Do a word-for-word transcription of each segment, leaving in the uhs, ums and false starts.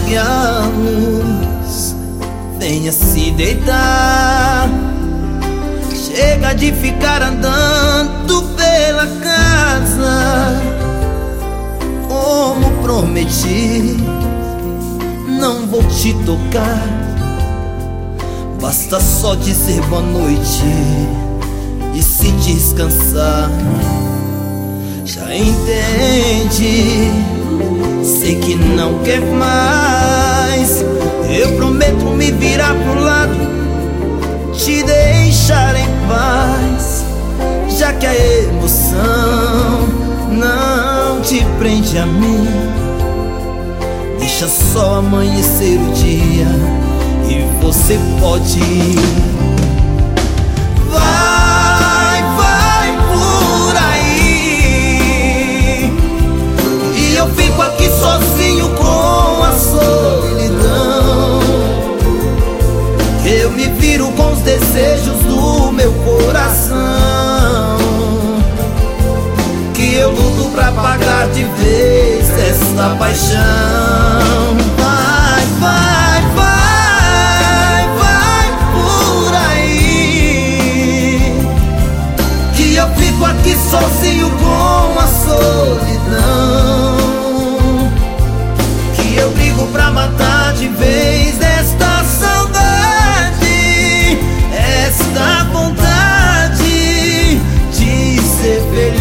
apague a luz, venha se deitar. Chega de ficar andando pela casa. Como prometi, não vou te tocar. Basta só dizer boa noite e se descansar. Já entende, sei que não quer mais. Eu prometo me virar pro lado, te deixar em paz. Já que a emoção não te prende a mim, deixa só amanhecer o dia e você pode ir. Vai, vai por aí, e eu fico aqui sozinho com a solidão. Eu me viro com os desejos do meu coração, que eu luto pra apagar de vez essa paixão. Vai, vai, vai, vai por aí, que eu fico aqui sozinho com a solidão, que eu brigo pra matar de vez esta saudade, esta vontade de ser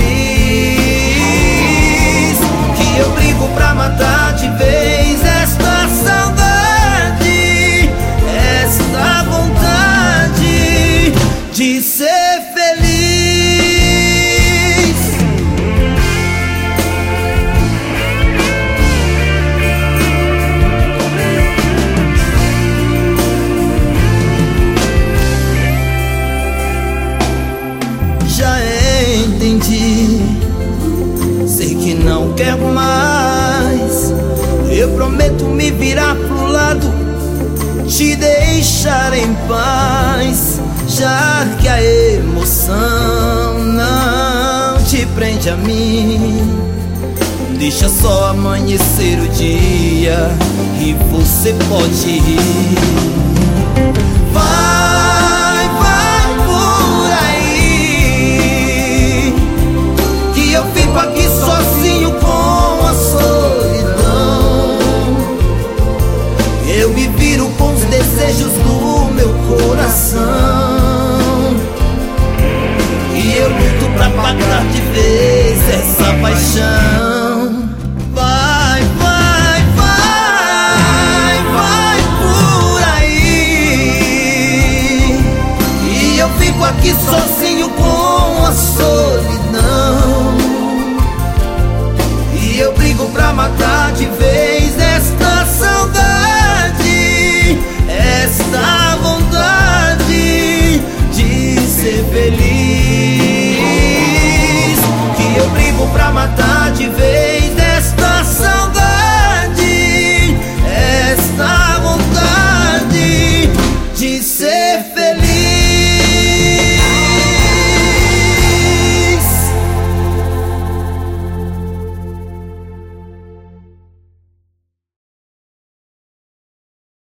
feliz, que eu brigo pra matar de vez esta saudade, esta vontade de ser feliz. Já entendi, sei que não quer mais. Eu prometo me virar pro lado, te deixar em paz. Já que a emoção não te prende a mim, deixa só amanhecer o dia e você pode ir.